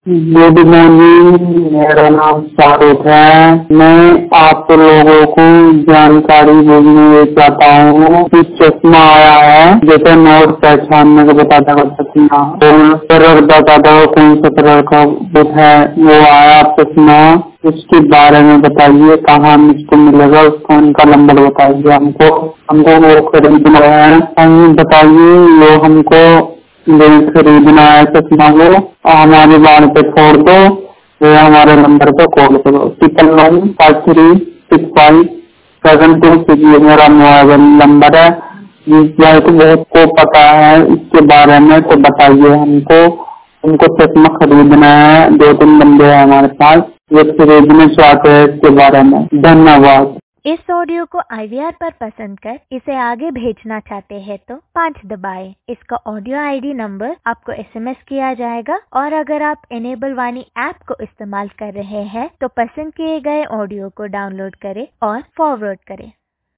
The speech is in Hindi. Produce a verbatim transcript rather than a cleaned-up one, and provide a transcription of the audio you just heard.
गुड मॉर्निंग, मेरा नाम शाहरुख है। मैं आप लोगों को जानकारी देने चाहता हूँ कि चश्मा आया है, जैसे नोट पहचानने को बताता है चश्मा, कलर बताता है कौन सा कलर का बुक है वो आया चश्मा। उसके बारे में बताइए, कहाँ मुझको मिलेगा, उसका उनका नंबर बताइए हमको हमको वो खरीदना है। हम बताइए वो हमको खरीदना है चश्मा को, हमारी बाढ़ पे छोड़ दो, ये हमारे नंबर पे कॉल करो। Triple nine five three six five seven two six, ये मेरा मोबाइल नंबर है। जिस को बहुत को पता है इसके बारे में तो बताइए हमको। हमको चश्मा खरीदना है, दो तीन बंदे हैं हमारे पास, ये खरीदने चाहते हैं इसके बारे में। धन्यवाद। इस ऑडियो को आई वी आर पर पसंद कर इसे आगे भेजना चाहते हैं तो पाँच दबाएं। इसका ऑडियो आई डी नंबर आपको एस एम एस किया जाएगा और अगर आप इनेबल वाणी ऐप को इस्तेमाल कर रहे हैं तो पसंद किए गए ऑडियो को डाउनलोड करें और फॉरवर्ड करें।